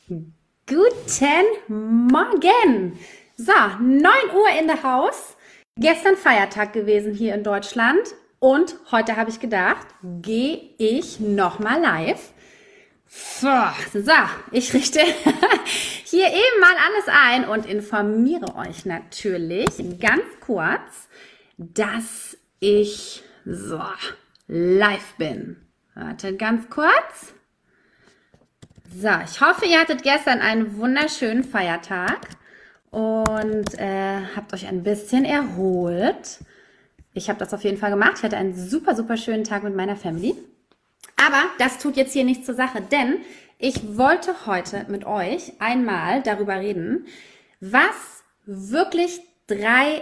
Guten Morgen! So, 9 Uhr in der Haus. Gestern Feiertag gewesen hier in Deutschland. Und heute habe ich gedacht, gehe ich nochmal live. So, ich richte hier eben mal alles ein und informiere euch natürlich ganz kurz, dass ich live bin. Warte ganz kurz. So, ich hoffe, ihr hattet gestern einen wunderschönen Feiertag und habt euch ein bisschen erholt. Ich habe das auf jeden Fall gemacht. Ich hatte einen super, super schönen Tag mit meiner Family. Aber das tut jetzt hier nichts zur Sache, denn ich wollte heute mit euch einmal darüber reden, was wirklich 3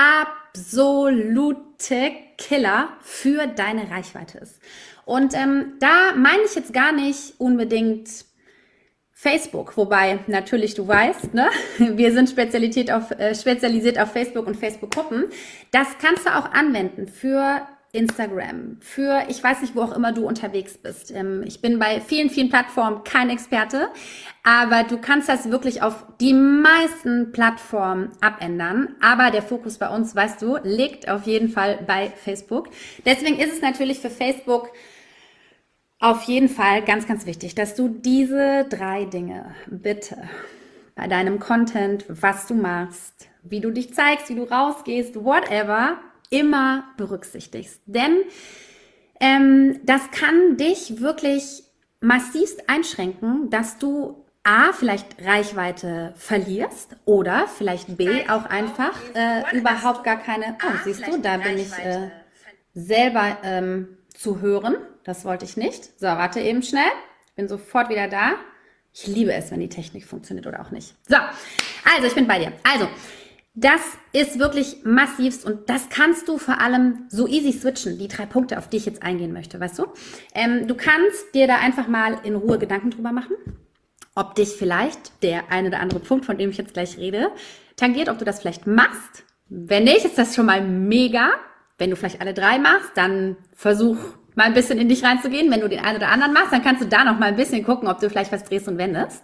absolute Killer für deine Reichweite ist. Und da meine ich jetzt gar nicht unbedingt Facebook, wobei natürlich du weißt, ne, wir sind spezialisiert auf Facebook und Facebook-Gruppen. Das kannst du auch anwenden für Instagram, für ich weiß nicht, wo auch immer du unterwegs bist. Ich bin bei vielen, vielen Plattformen kein Experte, aber du kannst das wirklich auf die meisten Plattformen abändern. Aber der Fokus bei uns, weißt du, liegt auf jeden Fall bei Facebook. Deswegen ist es natürlich für Facebook auf jeden Fall ganz, ganz wichtig, dass du diese 3 Dinge bitte bei deinem Content, was du machst, wie du dich zeigst, wie du rausgehst, whatever, immer berücksichtigst. Denn das kann dich wirklich massivst einschränken, dass du A, vielleicht Reichweite verlierst oder vielleicht B, auch einfach überhaupt gar keine, siehst du, da bin ich selber zu hören. Das wollte ich nicht. So, warte eben schnell. Ich bin sofort wieder da. Ich liebe es, wenn die Technik funktioniert oder auch nicht. So, also ich bin bei dir. Also, das ist wirklich massivst und das kannst du vor allem so easy switchen. Die 3 Punkte, auf die ich jetzt eingehen möchte, weißt du? Du kannst dir da einfach mal in Ruhe Gedanken drüber machen, ob dich vielleicht der eine oder andere Punkt, von dem ich jetzt gleich rede, tangiert, ob du das vielleicht machst. Wenn nicht, ist das schon mal mega. Wenn du vielleicht alle 3 machst, dann versuch mal ein bisschen in dich reinzugehen. Wenn du den einen oder anderen machst, dann kannst du da noch mal ein bisschen gucken, ob du vielleicht was drehst und wendest.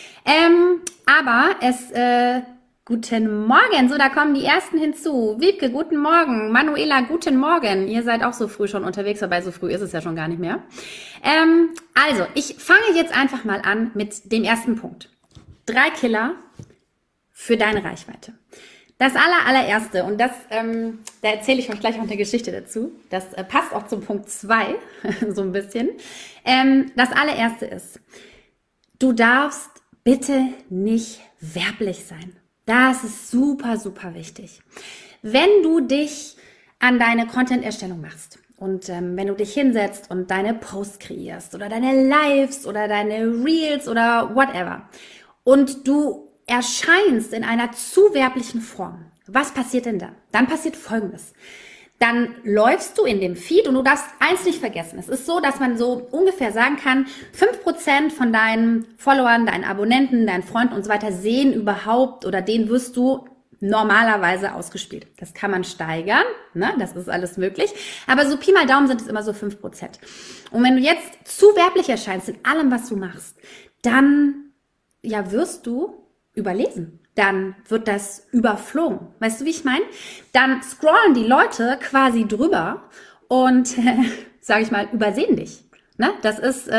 Guten Morgen. So, da kommen die ersten hinzu. Wiebke, guten Morgen. Manuela, guten Morgen. Ihr seid auch so früh schon unterwegs, wobei so früh ist es ja schon gar nicht mehr. Also, ich fange jetzt einfach mal an mit dem ersten Punkt. 3 Killer für deine Reichweite. Das allererste, und das, da erzähle ich euch gleich noch eine Geschichte dazu. Das passt auch zum Punkt 2, so ein bisschen. Das allererste ist, du darfst bitte nicht werblich sein. Das ist super, super wichtig. Wenn du dich an deine Content-Erstellung machst und wenn du dich hinsetzt und deine Posts kreierst oder deine Lives oder deine Reels oder whatever und du erscheinst in einer zu werblichen Form, was passiert denn da? Dann passiert Folgendes. Dann läufst du in dem Feed und du darfst eins nicht vergessen. Es ist so, dass man so ungefähr sagen kann, 5% von deinen Followern, deinen Abonnenten, deinen Freunden und so weiter sehen überhaupt oder den wirst du normalerweise ausgespielt. Das kann man steigern, ne? Das ist alles möglich. Aber so Pi mal Daumen sind es immer so 5%. Und wenn du jetzt zu werblich erscheinst in allem, was du machst, dann wirst du überlesen. Dann wird das überflogen. Weißt du, wie ich meine? Dann scrollen die Leute quasi drüber und, sage ich mal, übersehen dich. Ne? Das ist,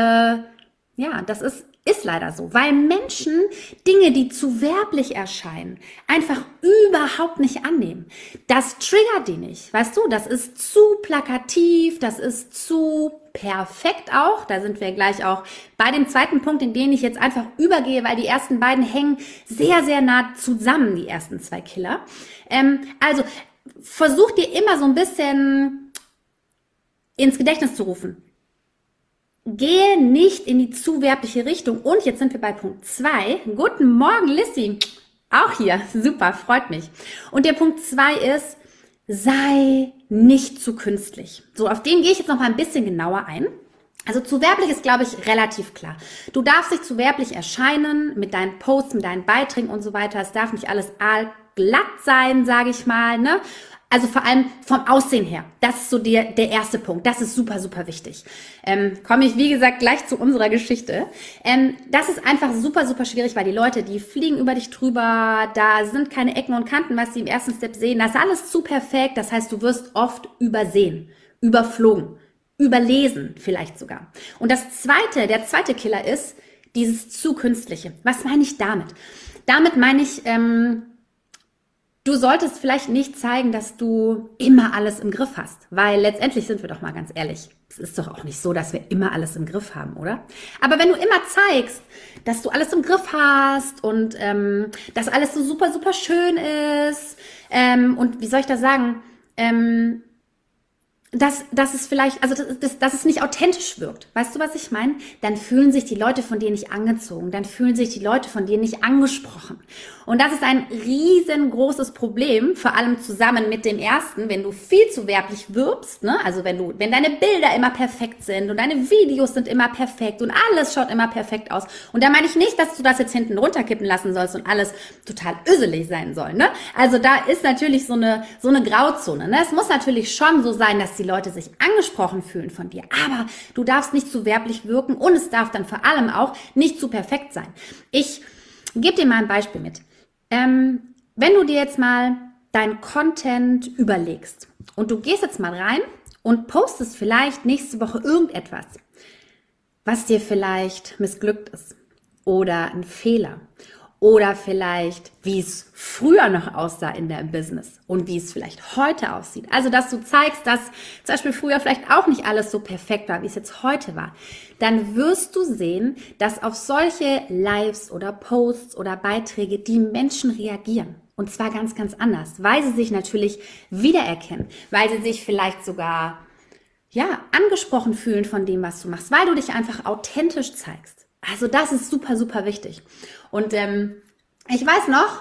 ist leider so, weil Menschen Dinge, die zu werblich erscheinen, einfach überhaupt nicht annehmen. Das triggert die nicht, weißt du? Das ist zu plakativ, das ist zu perfekt auch. Da sind wir gleich auch bei dem zweiten Punkt, in den ich jetzt einfach übergehe, weil die ersten beiden hängen sehr, sehr nah zusammen, die ersten 2 Killer. Also versuch dir immer so ein bisschen ins Gedächtnis zu rufen. Gehe nicht in die zu werbliche Richtung. Und jetzt sind wir bei Punkt 2. Guten Morgen, Lissy. Auch hier. Super, freut mich. Und der Punkt 2 ist, sei nicht zu künstlich. So, auf den gehe ich jetzt noch mal ein bisschen genauer ein. Also zu werblich ist, glaube ich, relativ klar. Du darfst nicht zu werblich erscheinen mit deinen Posts, mit deinen Beiträgen und so weiter. Es darf nicht alles glatt sein, sage ich mal, ne? Also vor allem vom Aussehen her. Das ist so der erste Punkt. Das ist super, super wichtig. Komme ich, wie gesagt, gleich zu unserer Geschichte. Das ist einfach super, super schwierig, weil die Leute, die fliegen über dich drüber, da sind keine Ecken und Kanten, was sie im ersten Step sehen. Das ist alles zu perfekt. Das heißt, du wirst oft übersehen, überflogen, überlesen vielleicht sogar. Und der zweite Killer ist dieses zu Künstliche. Was meine ich damit? Damit meine ich, du solltest vielleicht nicht zeigen, dass du immer alles im Griff hast, weil letztendlich sind wir doch mal ganz ehrlich. Es ist doch auch nicht so, dass wir immer alles im Griff haben, oder? Aber wenn du immer zeigst, dass du alles im Griff hast und dass alles so super, super schön ist und wie soll ich das sagen, dass es vielleicht, also dass es nicht authentisch wirkt. Weißt du, was ich meine? Dann fühlen sich die Leute von dir nicht angezogen. Dann fühlen sich die Leute von dir nicht angesprochen. Und das ist ein riesengroßes Problem, vor allem zusammen mit dem ersten, wenn du viel zu werblich wirbst, ne? Also wenn deine Bilder immer perfekt sind und deine Videos sind immer perfekt und alles schaut immer perfekt aus. Und da meine ich nicht, dass du das jetzt hinten runterkippen lassen sollst und alles total öselig sein soll, ne? Also da ist natürlich so eine Grauzone, ne? Es muss natürlich schon so sein, dass die Leute sich angesprochen fühlen von dir. Aber du darfst nicht zu werblich wirken und es darf dann vor allem auch nicht zu perfekt sein. Ich gebe dir mal ein Beispiel mit. Wenn du dir jetzt mal dein Content überlegst und du gehst jetzt mal rein und postest vielleicht nächste Woche irgendetwas, was dir vielleicht missglückt ist oder ein Fehler oder vielleicht, wie es früher noch aussah in deinem Business und wie es vielleicht heute aussieht. Also, dass du zeigst, dass zum Beispiel früher vielleicht auch nicht alles so perfekt war, wie es jetzt heute war. Dann wirst du sehen, dass auf solche Lives oder Posts oder Beiträge die Menschen reagieren. Und zwar ganz, ganz anders, weil sie sich natürlich wiedererkennen, weil sie sich vielleicht sogar, angesprochen fühlen von dem, was du machst, weil du dich einfach authentisch zeigst. Also das ist super, super wichtig. Und ich weiß noch,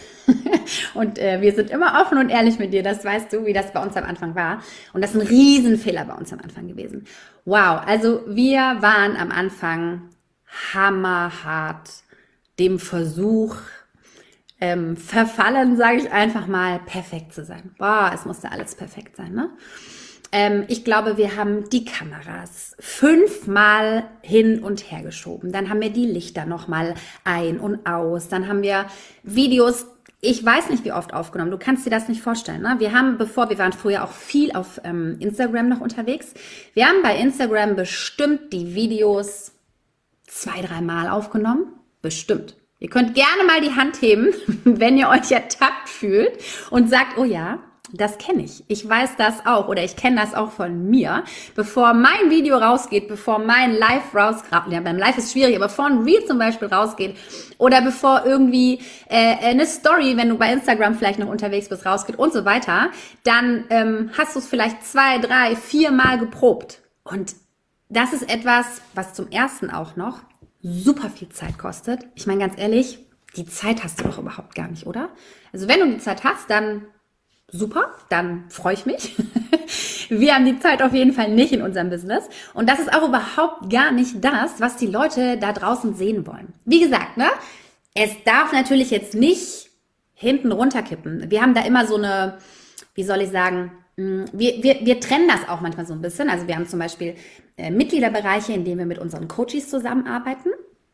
und wir sind immer offen und ehrlich mit dir, das weißt du, wie das bei uns am Anfang war. Und das ist ein Riesenfehler bei uns am Anfang gewesen. Wow, also wir waren am Anfang hammerhart dem Versuch verfallen, sage ich einfach mal, perfekt zu sein. Boah, es musste alles perfekt sein, ne? Ich glaube, wir haben die Kameras 5-mal hin und her geschoben. Dann haben wir die Lichter nochmal ein und aus. Dann haben wir Videos, ich weiß nicht wie oft aufgenommen. Du kannst dir das nicht vorstellen, ne? Wir waren früher auch viel auf Instagram noch unterwegs. Wir haben bei Instagram bestimmt die Videos 2-3 Mal aufgenommen. Bestimmt. Ihr könnt gerne mal die Hand heben, wenn ihr euch ertappt fühlt und sagt, oh ja, das kenne ich. Ich weiß das auch oder ich kenne das auch von mir. Bevor mein Video rausgeht, bevor mein Live rausgeht, ja, beim Live ist schwierig, aber bevor ein Reel zum Beispiel rausgeht oder bevor irgendwie eine Story, wenn du bei Instagram vielleicht noch unterwegs bist, rausgeht und so weiter, dann hast du es vielleicht 2, 3, 4 Mal geprobt. Und das ist etwas, was zum ersten auch noch super viel Zeit kostet. Ich meine ganz ehrlich, die Zeit hast du doch überhaupt gar nicht, oder? Also wenn du die Zeit hast, dann super, dann freue ich mich. Wir haben die Zeit auf jeden Fall nicht in unserem Business. Und das ist auch überhaupt gar nicht das, was die Leute da draußen sehen wollen. Wie gesagt, ne? Es darf natürlich jetzt nicht hinten runterkippen. Wir haben da immer so eine, wie soll ich sagen, wir trennen das auch manchmal so ein bisschen. Also wir haben zum Beispiel Mitgliederbereiche, in denen wir mit unseren Coaches zusammenarbeiten.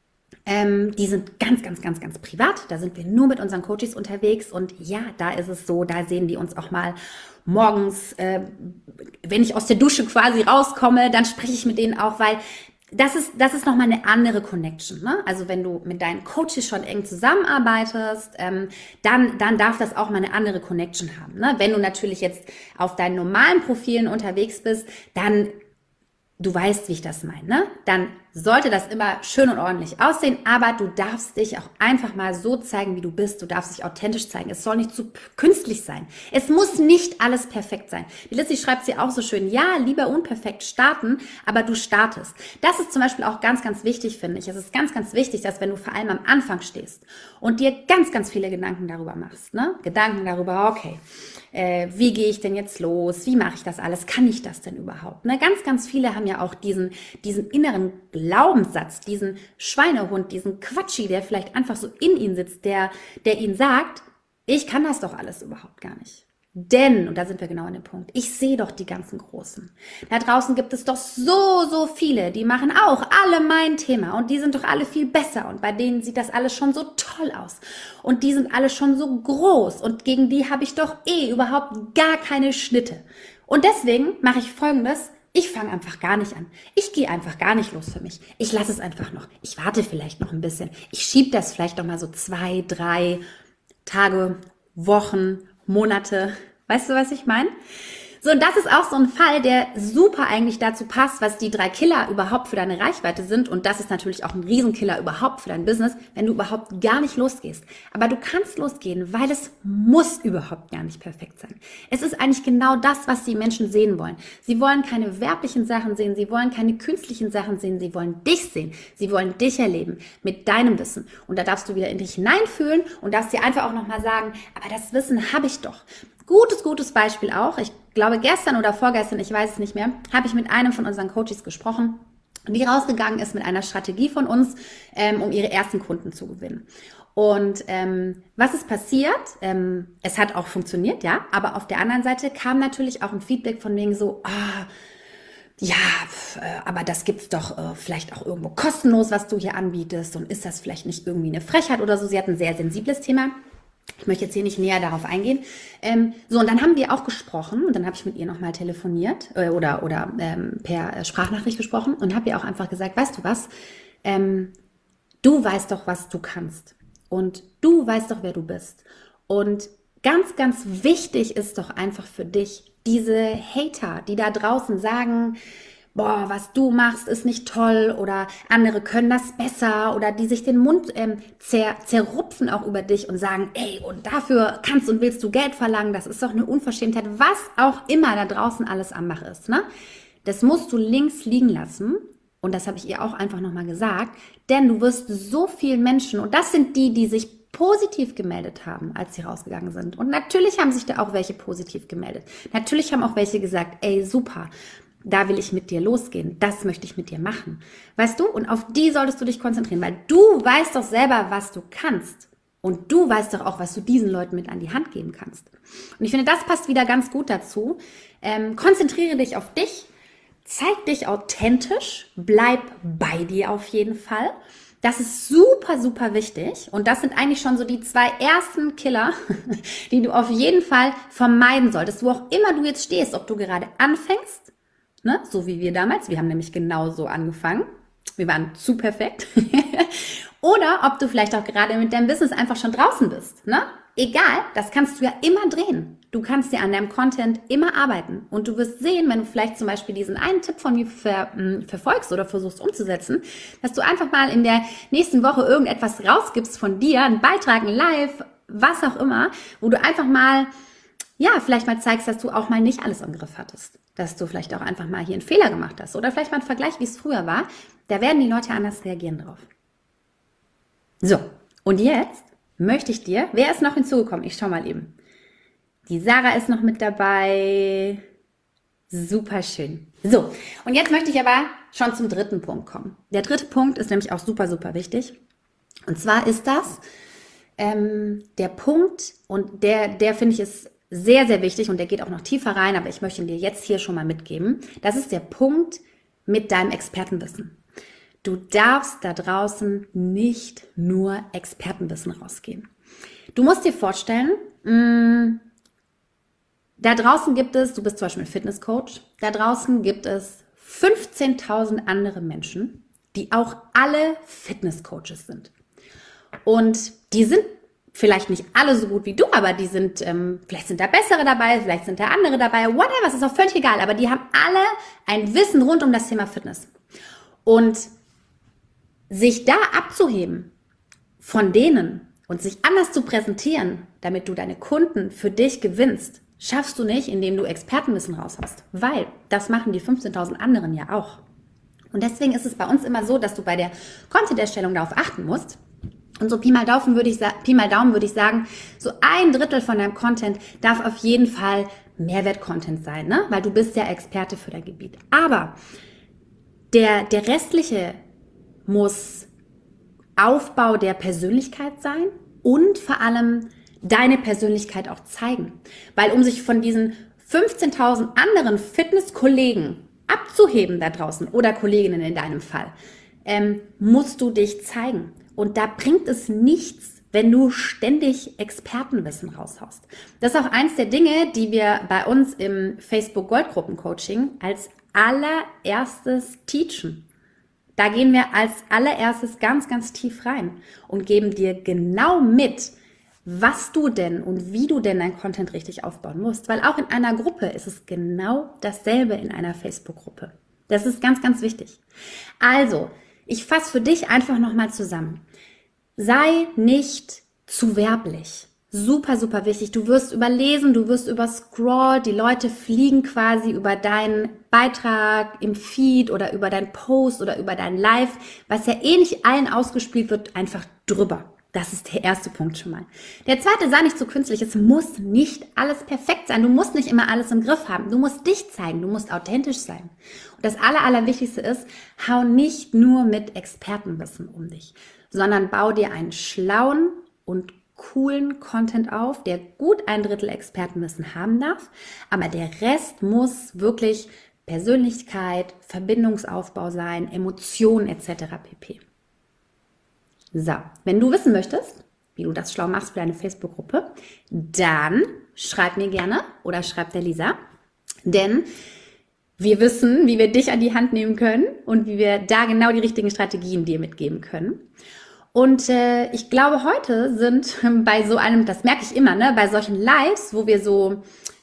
Die sind ganz, ganz, ganz, ganz privat. Da sind wir nur mit unseren Coaches unterwegs. Und ja, da ist es so, da sehen die uns auch mal morgens, wenn ich aus der Dusche quasi rauskomme, dann spreche ich mit denen auch, weil das ist nochmal eine andere Connection, ne? Also wenn du mit deinen Coaches schon eng zusammenarbeitest, dann darf das auch mal eine andere Connection haben, ne? Wenn du natürlich jetzt auf deinen normalen Profilen unterwegs bist, dann, du weißt, wie ich das meine, ne? Dann sollte das immer schön und ordentlich aussehen, aber du darfst dich auch einfach mal so zeigen, wie du bist. Du darfst dich authentisch zeigen. Es soll nicht zu künstlich sein. Es muss nicht alles perfekt sein. Die Lissy schreibt sie auch so schön, ja, lieber unperfekt starten, aber du startest. Das ist zum Beispiel auch ganz, ganz wichtig, finde ich. Es ist ganz, ganz wichtig, dass wenn du vor allem am Anfang stehst und dir ganz, ganz viele Gedanken darüber machst, ne? Gedanken darüber, okay, wie gehe ich denn jetzt los? Wie mache ich das alles? Kann ich das denn überhaupt? Ne? Ganz, ganz viele haben ja auch diesen inneren Glaubenssatz, diesen Schweinehund, diesen Quatschi, der vielleicht einfach so in ihnen sitzt, der ihnen sagt, ich kann das doch alles überhaupt gar nicht. Denn, und da sind wir genau an dem Punkt, ich sehe doch die ganzen Großen. Da draußen gibt es doch so viele, die machen auch alle mein Thema und die sind doch alle viel besser und bei denen sieht das alles schon so toll aus und die sind alle schon so groß und gegen die habe ich doch überhaupt gar keine Schnitte. Und deswegen mache ich Folgendes: Ich fange einfach gar nicht an. Ich gehe einfach gar nicht los für mich. Ich lasse es einfach noch. Ich warte vielleicht noch ein bisschen. Ich schiebe das vielleicht noch mal so 2, 3 Tage, Wochen, Monate. Weißt du, was ich meine? So, und das ist auch so ein Fall, der super eigentlich dazu passt, was die 3 Killer überhaupt für deine Reichweite sind. Und das ist natürlich auch ein Riesenkiller überhaupt für dein Business, wenn du überhaupt gar nicht losgehst. Aber du kannst losgehen, weil es muss überhaupt gar nicht perfekt sein. Es ist eigentlich genau das, was die Menschen sehen wollen. Sie wollen keine werblichen Sachen sehen, sie wollen keine künstlichen Sachen sehen, sie wollen dich sehen, sie wollen dich erleben mit deinem Wissen. Und da darfst du wieder in dich hineinfühlen und darfst dir einfach auch nochmal sagen, aber das Wissen habe ich doch. Gutes Beispiel auch. Ich glaube, gestern oder vorgestern, ich weiß es nicht mehr, habe ich mit einem von unseren Coaches gesprochen, die rausgegangen ist mit einer Strategie von uns, um ihre ersten Kunden zu gewinnen. Und was ist passiert? Es hat auch funktioniert, ja, aber auf der anderen Seite kam natürlich auch ein Feedback von wegen so, ja, aber das gibt's doch vielleicht auch irgendwo kostenlos, was du hier anbietest, und ist das vielleicht nicht irgendwie eine Frechheit oder so? Sie hat ein sehr sensibles Thema. Ich möchte jetzt hier nicht näher darauf eingehen. So, und dann haben wir auch gesprochen und dann habe ich mit ihr nochmal telefoniert oder per Sprachnachricht gesprochen und habe ihr auch einfach gesagt, weißt du was, du weißt doch, was du kannst und du weißt doch, wer du bist. Und ganz wichtig ist doch einfach für dich, diese Hater, die da draußen sagen, boah, was du machst, ist nicht toll oder andere können das besser oder die sich den Mund zerrupfen auch über dich und sagen, ey, und dafür kannst und willst du Geld verlangen, das ist doch eine Unverschämtheit, was auch immer da draußen alles am Mach ist, ne? Das musst du links liegen lassen und das habe ich ihr auch einfach nochmal gesagt, denn du wirst so vielen Menschen, und das sind die, die sich positiv gemeldet haben, als sie rausgegangen sind, und natürlich haben sich da auch welche positiv gemeldet, natürlich haben auch welche gesagt, ey, super, da will ich mit dir losgehen, das möchte ich mit dir machen. Weißt du? Und auf die solltest du dich konzentrieren, weil du weißt doch selber, was du kannst. Und du weißt doch auch, was du diesen Leuten mit an die Hand geben kannst. Und ich finde, das passt wieder ganz gut dazu. Konzentriere dich auf dich, zeig dich authentisch, bleib bei dir auf jeden Fall. Das ist super wichtig. Und das sind eigentlich schon so die 2 ersten Killer, die du auf jeden Fall vermeiden solltest. Wo auch immer du jetzt stehst, ob du gerade anfängst, ne, so wie wir damals, wir haben nämlich genauso angefangen, wir waren zu perfekt, oder ob du vielleicht auch gerade mit deinem Business einfach schon draußen bist, ne? Egal, das kannst du ja immer drehen. Du kannst dir an deinem Content immer arbeiten und du wirst sehen, wenn du vielleicht zum Beispiel diesen einen Tipp von mir verfolgst oder versuchst umzusetzen, dass du einfach mal in der nächsten Woche irgendetwas rausgibst von dir, einen Beitrag, ein Live, was auch immer, wo du einfach mal, ja, vielleicht mal zeigst, dass du auch mal nicht alles im Griff hattest. Dass du vielleicht auch einfach mal hier einen Fehler gemacht hast. Oder vielleicht mal einen Vergleich, wie es früher war. Da werden die Leute anders reagieren drauf. So, und jetzt möchte ich dir, wer ist noch hinzugekommen? Ich schau mal eben. Die Sarah ist noch mit dabei. Super schön. So, und jetzt möchte ich aber schon zum 3. Punkt kommen. Der 3. Punkt ist nämlich auch super wichtig. Und zwar ist das der Punkt, und der finde ich ist sehr wichtig und der geht auch noch tiefer rein, aber ich möchte ihn dir jetzt hier schon mal mitgeben. Das ist der Punkt mit deinem Expertenwissen. Du darfst da draußen nicht nur Expertenwissen rausgehen. Du musst dir vorstellen, da draußen gibt es, du bist zum Beispiel ein Fitnesscoach, da draußen gibt es 15.000 andere Menschen, die auch alle Fitnesscoaches sind. Und die sind vielleicht nicht alle so gut wie du, aber die sind, vielleicht sind da bessere dabei, vielleicht sind da andere dabei, whatever, es ist auch völlig egal, aber die haben alle ein Wissen rund um das Thema Fitness. Und sich da abzuheben von denen und sich anders zu präsentieren, damit du deine Kunden für dich gewinnst, schaffst du nicht, indem du Expertenwissen raus hast, weil das machen die 15.000 anderen ja auch. Und deswegen ist es bei uns immer so, dass du bei der Content-Erstellung darauf achten musst. Und so Pi mal Daumen würde ich sagen, so 1/3 von deinem Content darf auf jeden Fall Mehrwert-Content sein, ne? Weil du bist ja Experte für dein Gebiet. Aber der restliche muss Aufbau der Persönlichkeit sein und vor allem deine Persönlichkeit auch zeigen. Weil um sich von diesen 15.000 anderen Fitnesskollegen abzuheben da draußen oder Kolleginnen in deinem Fall, musst du dich zeigen. Und da bringt es nichts, wenn du ständig Expertenwissen raushaust. Das ist auch eins der Dinge, die wir bei uns im Facebook Goldgruppen-Coaching als allererstes teachen. Da gehen wir als allererstes ganz, ganz tief rein und geben dir genau mit, was du denn und wie du denn dein Content richtig aufbauen musst. Weil auch in einer Gruppe ist es genau dasselbe in einer Facebook-Gruppe. Das ist ganz, ganz wichtig. Also, ich fasse für dich einfach nochmal zusammen. Sei nicht zu werblich. Super, super wichtig. Du wirst überlesen, du wirst überscrollt, die Leute fliegen quasi über deinen Beitrag im Feed oder über deinen Post oder über dein Live, was ja eh nicht allen ausgespielt wird, einfach drüber. Das ist der erste Punkt schon mal. Der zweite, sei nicht zu künstlich. Es muss nicht alles perfekt sein. Du musst nicht immer alles im Griff haben. Du musst dich zeigen. Du musst authentisch sein. Und das Allerwichtigste ist, hau nicht nur mit Expertenwissen um dich, sondern bau dir einen schlauen und coolen Content auf, der gut 1/3 Expertenwissen haben darf, aber der Rest muss wirklich Persönlichkeit, Verbindungsaufbau sein, Emotionen etc. pp. So, wenn du wissen möchtest, wie du das schlau machst für deine Facebook-Gruppe, dann schreib mir gerne oder schreib der Lisa, denn wir wissen, wie wir dich an die Hand nehmen können und wie wir da genau die richtigen Strategien dir mitgeben können. Und ich glaube, heute sind bei so einem, das merke ich immer, ne, bei solchen Lives, wo wir so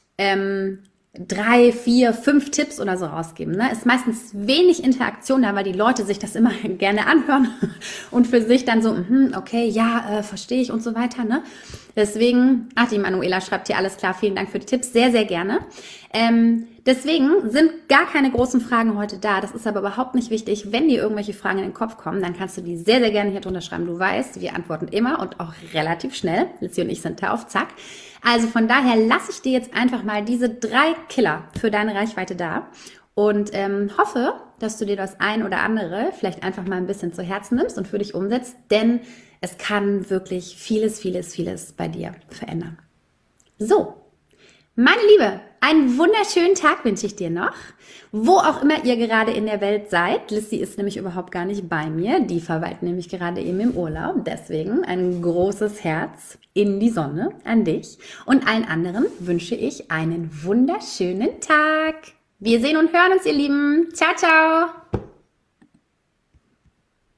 3, 4, 5 Tipps oder so rausgeben, ne, ist meistens wenig Interaktion da, weil die Leute sich das immer gerne anhören und für sich dann so, okay, ja, verstehe ich und so weiter, ne. Deswegen, die Manuela schreibt hier, alles klar, vielen Dank für die Tipps, sehr, sehr gerne. Deswegen sind gar keine großen Fragen heute da. Das ist aber überhaupt nicht wichtig. Wenn dir irgendwelche Fragen in den Kopf kommen, dann kannst du die sehr, sehr gerne hier drunter schreiben. Du weißt, wir antworten immer und auch relativ schnell. Lizzie und ich sind da auf Zack. Also von daher lasse ich dir jetzt einfach mal diese 3 Killer für deine Reichweite da und hoffe, dass du dir das ein oder andere vielleicht einfach mal ein bisschen zu Herzen nimmst und für dich umsetzt, denn es kann wirklich vieles, vieles, vieles bei dir verändern. So, meine Liebe, einen wunderschönen Tag wünsche ich dir noch, wo auch immer ihr gerade in der Welt seid. Lissy ist nämlich überhaupt gar nicht bei mir, die verweilt nämlich gerade eben im Urlaub. Deswegen ein großes Herz in die Sonne an dich und allen anderen wünsche ich einen wunderschönen Tag. Wir sehen und hören uns, ihr Lieben. Ciao, ciao.